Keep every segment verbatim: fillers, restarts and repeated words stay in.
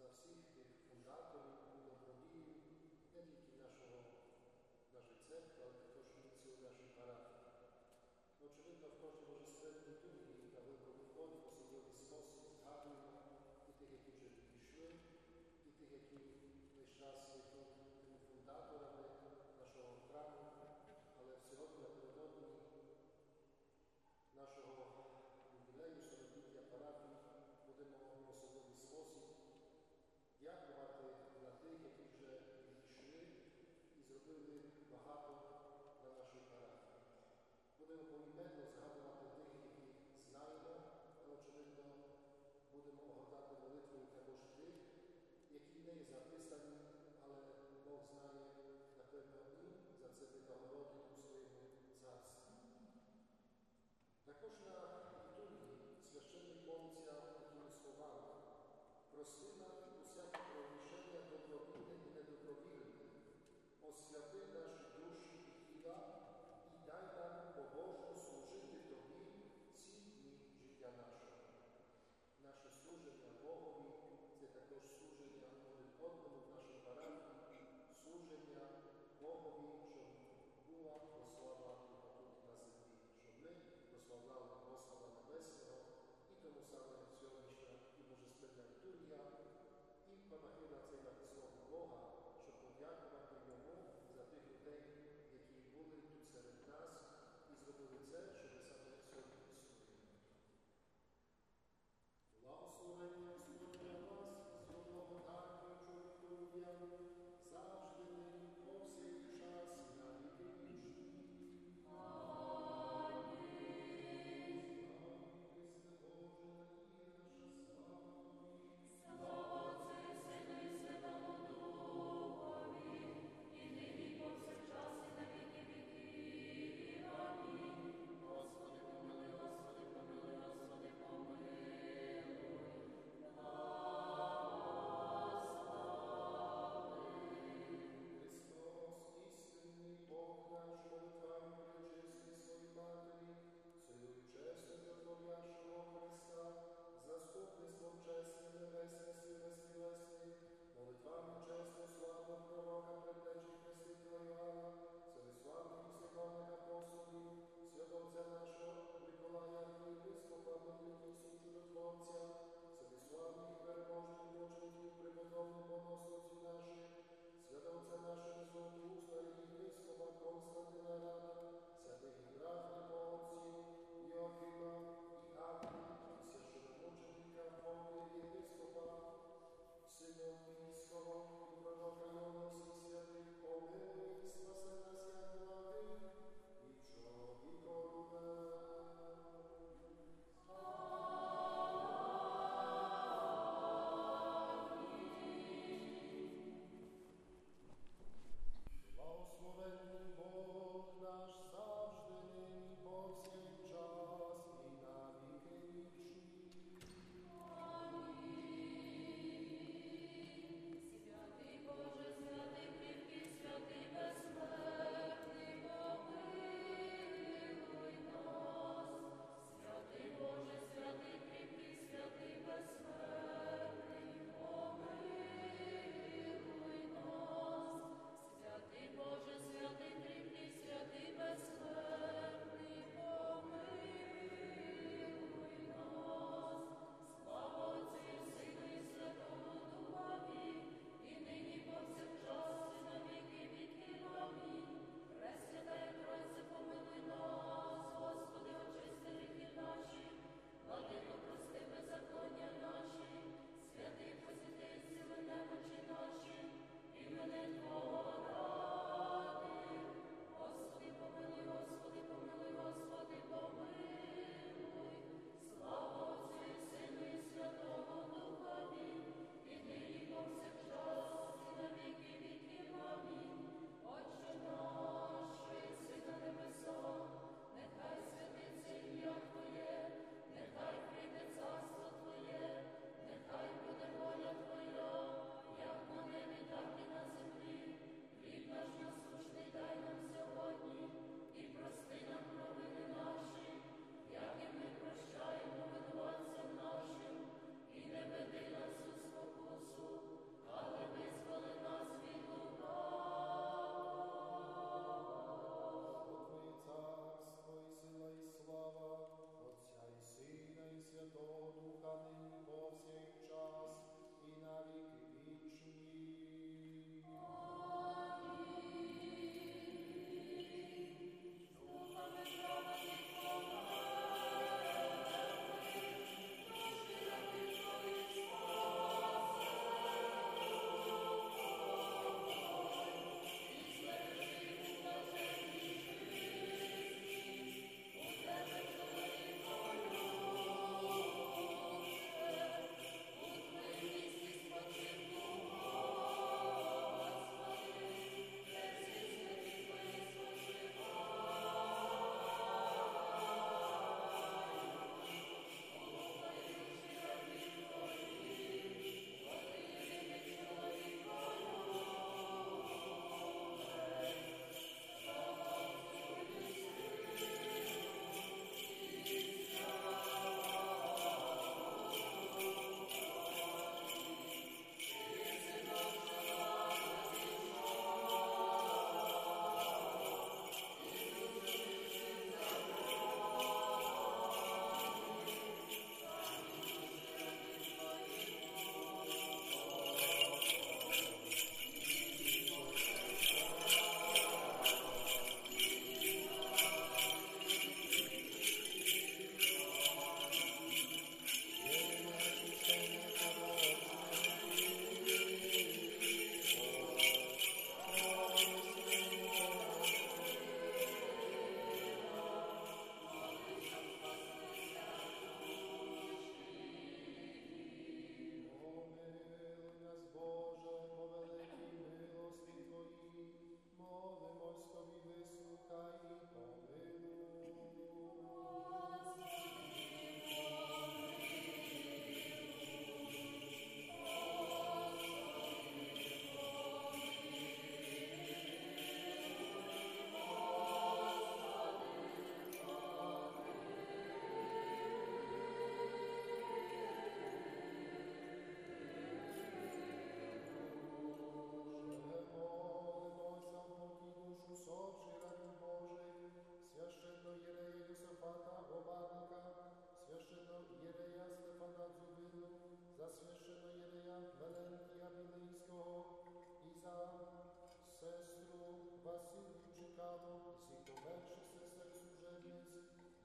всіх тих фундаторів, добродіїв, не тільки нашого, нашої церкви, але також місців нашої парафії. Очевидно, в кожній божественній літургії та великодухові в особливий спосіб згадуємо і тих, які вже підійшли, і тих, які весь час є тими фундаторами нашого храму, але сьогодні напередодні нашого ювілею сорокаліття парафії будемо в особливий спосіб дякувати на тих, які вже підійшли і зробили багато на нашій парафії. Будемо поіменно згадувати тих, які знаємо, але, очевидно, будемо огортати молитвою також тих, які не є записані, але Бог знає, напевно, і за це винагороди у своєму царстві. Також на літургії священник молиться такими словами: «Прости нам усяке прогрішення добровільне і недобровільне, освяти наші душі і тіла, і дай нам побожно служити Тобі ці дні життя нашого». Наше служення Богові – це також служення один одному в нашій парафії, служення Богові, щоб була прослава тут на землі, щоб ми прославляли Господа Небесного, і тому саме сьогоднішня і божественна літургія, і панахида це як слово Бога, щоб подякувати Йому за тих людей, які були тут серед нас і зробили це, щоб ми саме сьогодні існуємо. Благословення Господня вас, з благодаттю літургія, завжди нині, повсякчас і на віки вічні. Сина Війського,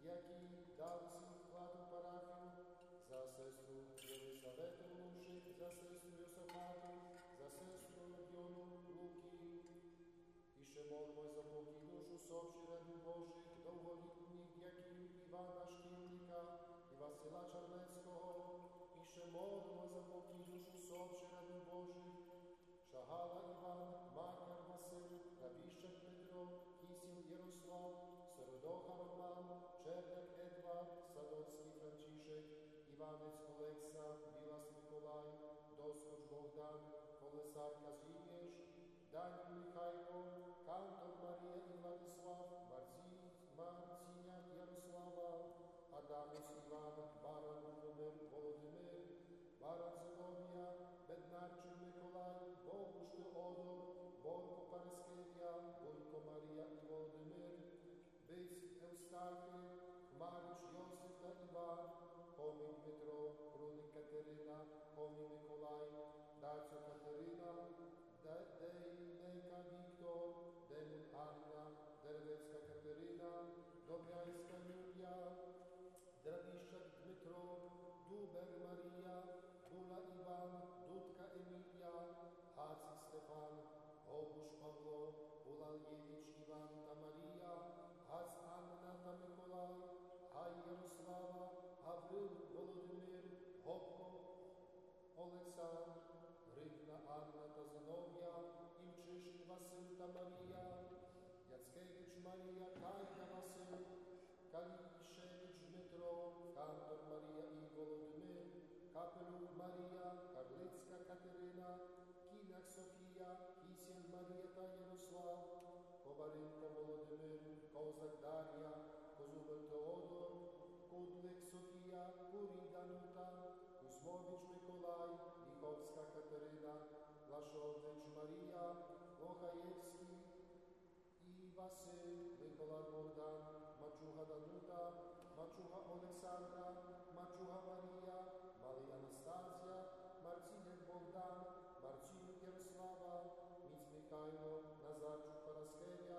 які дали свій вклад у парафію, за сестру Єлисавету Лушик, за сестру Йосифату, за сестру Родіону Луки. І ще молимо за покій душу совші ради Божих, довголітніх дяків Івана Шкільника і Васила Чернецького. І ще молимо за покій душу совші ради Божих, Шагала Іван, Макар Василь, Рабіщак Петро, Кісіл Ярослав, Середоха Роман, Черняк Едвард, Садовський Франчишек, Іванець Олекса, Білас Миколай, Доскоч Богдан, Колесар Казім'єш, Данін Михайло, Кантор Марія і Владислав, Марціняк Ярослава, Адамус Іван, Баран Любомир Володимир, Баран Зиновія, Беднарчик Миколай, Богуш Теодор, Борко Параскевія, Бойко Марія і Володимир, Биць Евстахій, Хмарич Йосиф та Іван, Комік Дмитро, Круник Катерина, Комік Миколай, Дацю Катерина, Дейнейка Віктор, Демон Анна, Деревецька Катерина, Добрянська Юлія, Дравіщак Дмитро, Дубер Марія, Дула Іван, Дудка Емілія, Гацик Стефан, Гобуш Павло, Улалєвич Іван та Марія, Гац Анна та Миколай, Гай Ярослава, Гаврил Володимир, Гопко Олександр, Грифна Анна та Зинов'я, Івчишин Василь та Марія, Яцкевич Марія, Кайда Василь, Калішевич Дмитро, Кантор Марія і Володимир, Капелюк Марія, Карлицька Катерина, Кінак Софія, Кісін Марія та Ярослав, Коваренко Володимир, Козак Дар'я, Козубер Теодор, Кудлик Софія, Курій Данута, Кузьмович Миколай, Віховська Катерина, Лашович Марія, Лохаєвський і Василь, Микола Богдан, Мачуга Данута, Мачуга Олександра, Мачуга Марія, Малий Анастазія, Марціняк Богдан, Марцінюк Ярослава, Міць Михайло, Назарчук Параскевія,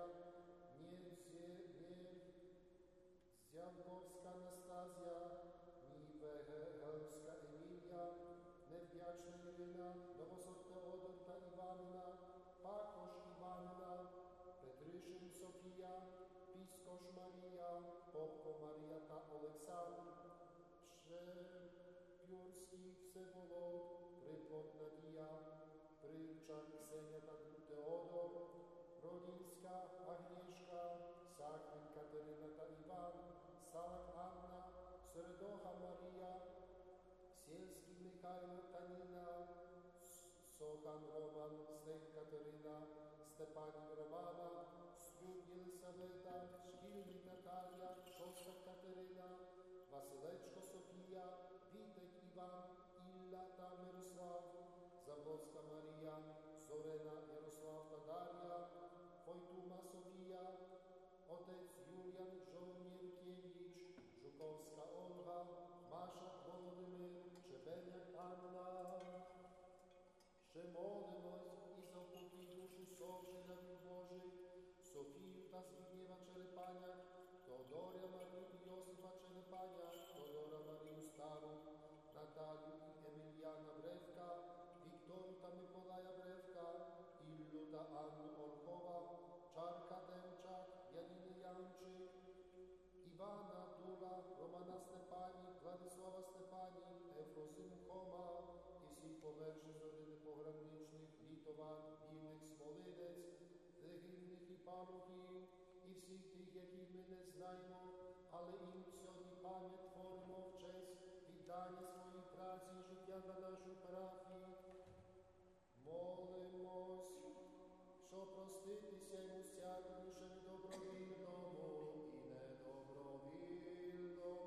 Нєзявковська Анастазія, Нівегельська Емілія, Невдячна Ірина, Новосок Теодор та Іванина, Пакош Іванина, Петришин Софія, Піскош Марія, Попко Марія та Олександр, Шепюрський Всеволод, Приплод Надія, Прильчак Ксеня та Теодор, Родінська Агнєшка, Сахвін Катерина та Іван, Салак Анна, Середоха Марія, Сєльський Михайло та Ніна, Сохан Роман, Стейн Катерина, Степанів Романа, Стюк Єлисавета, Шкільник Наталія, Шостак Катерина, Василечко Софія, Вітек Іван, Ілля та Мирослав, Заблоцька Марія, Зорена Ярослав та Дар'я, Войтума Софія, отець Юр'ян Жовнєвкєвіч, Жуковська Ольга, Маша Володимир, Чебеняк Анна. Ще молимось і за покій душу совшинів Божих, Софію та Збігнєва Черепаняк, Теодоря Марію і Йосифа Черепаняк, Теодора Марію Стару, Наталію і Емельяна Бревка, Віктору та Миколая Бревка, Іллю та Анну Орхова, Чарка Демчак, Яніни Янчик, Івана Дула, Романа Степанів, Владислава Степанів, Ефросим Хома і всіх померших з родини пограничних, Літован, Вільник, Смолинець, загиблих і парухів, і всіх тих, яких ми не знаємо, але їм сьогодні пам'ять творимо в честь віддання своїй праці і життя на нашу парафію. Молимось, що проститися йому всякому, що недобровільному і недобровільному.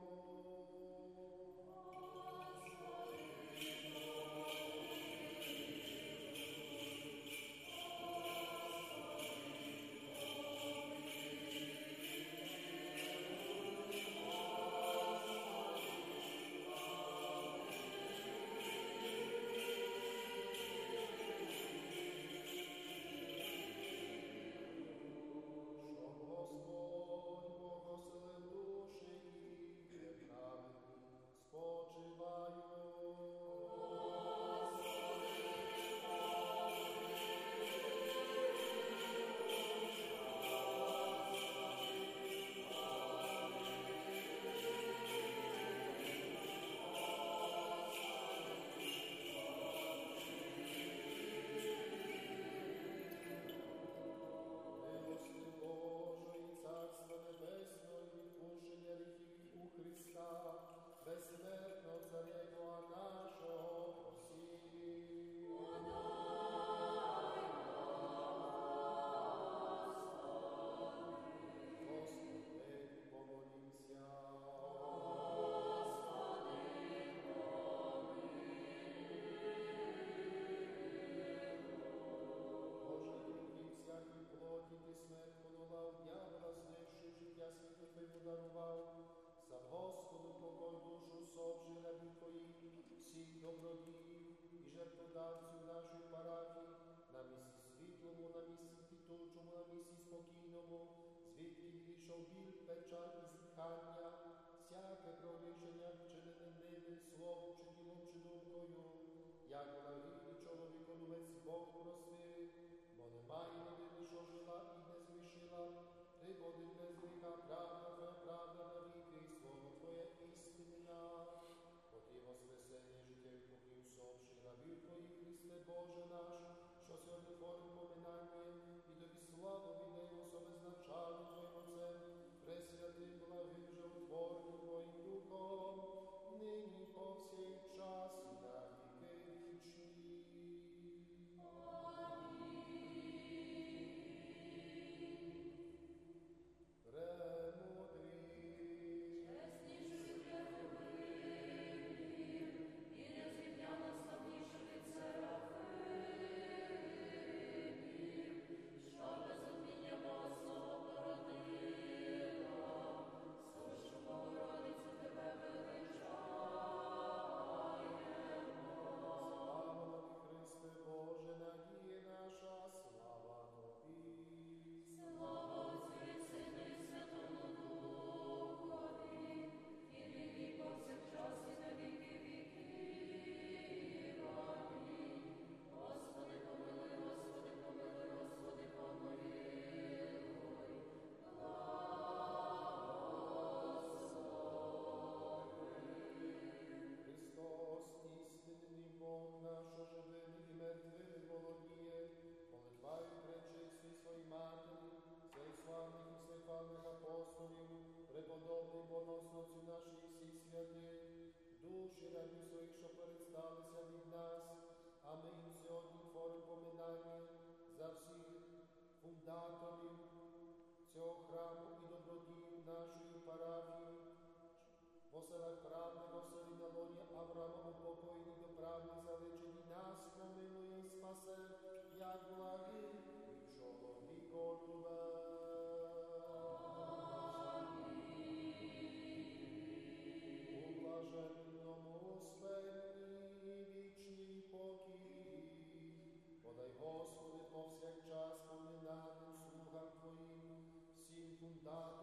добродію і жертводавцю нашої парафії, на місці світлому, на місці квітучому, на місці спокійному, звідки відійшов біль, печаль і зітхання, всяке прорішення, вчинене ними, словом чи ділом чи думкою, як благий чоловіку весь Бог простив, бо немає людини, що жила і не згрішила, ти один без гріха, правда твоя, правда навіки, і слово твоє істинна. Бо ти воскресення життя і покій усопши, рабів твоїх, Христе Боже наш, що сьогодні творим поминання, і тобі славу віддаємо особи з навчанням Твоїм Отцем, пресвятим, благим, животворним Твоїм Духом, нині повсякчас і на віки вічні. Преподобний боносновцю наші всі святи, душі рабів своїх, що пересталися від нас, а ми їм сьогодні творимо поминання за всіх фундаторів цього храму і добродію нашої парафії, в оселах правних, оселі на лоні Авраама упокоєні до правних заличені, нас помилує і спасе, як благий чоловіколюбець. Блаженному спині вічний покій, подай, Господи, повсякчас поминаним слугам Твоїм, всім фундатам